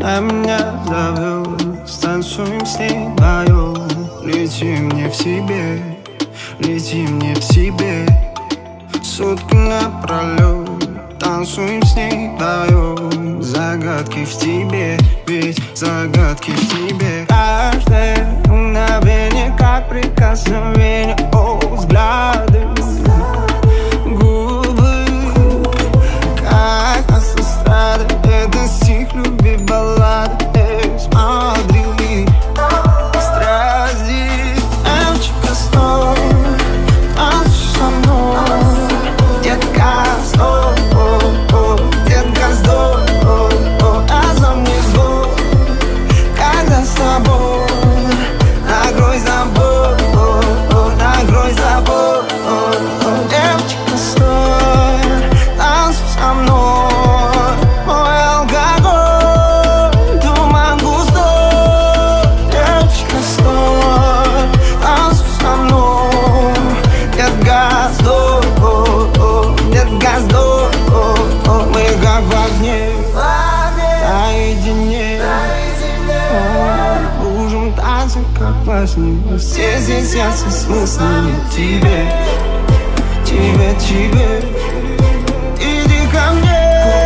Она меня зовет, станцуем с ней вдвоем. Лети мне в себе, лети мне в себе. Сутки напролет, танцуем с ней вдвоем. Загадки в тебе, ведь загадки в тебе. Каждое мгновение, как прикосновение, о, взгляды, губы, как автострада. Это стих любви, баллады, смотри, страсти. Девочка, стой, танцуй со мной. Детка, стой, детка, стой, а за мной звук, когда с тобой. Накрой забор, накрой забор. Девочка, стой, танцуй со мной. Мой алкоголь, туман густой. Девочка, стой, танцуй со мной. Детка, стой, детка, стой. Мы как в огне, наедине. Кружим танцы, как во сне. Все здесь ясно смыслами. Тебе, тебе, тебе. Иди ко мне.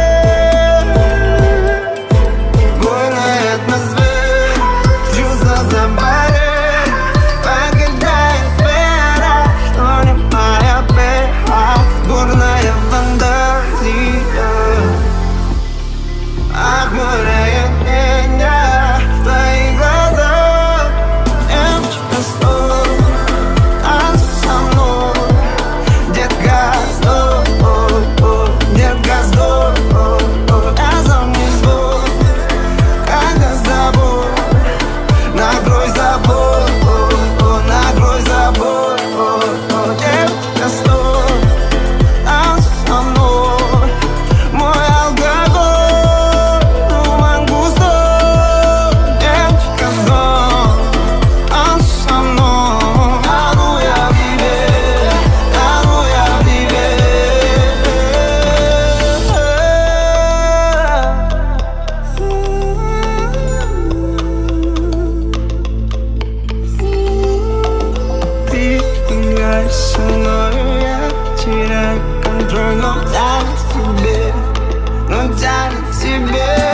Буйная атмосфера, чувства заболели. Покидает вера, что не моя пера. Бурная фантазия. Ах, бурная меня в твоих глазах. Девочка, стой, танцуй со мной. Детка, стой, детка, стой. Я за мной звук, когда с тобой. Накрой забор, накрой забор. Девочка, стой, танцуй со мной. Мой алкоголь, туман густой. Девочка, стой, танцуй со мной. Тону я в тебе, тону я в тебе. Ты играешь со мною, я теряю контроль, но тянет к тебе, но тянет к тебе.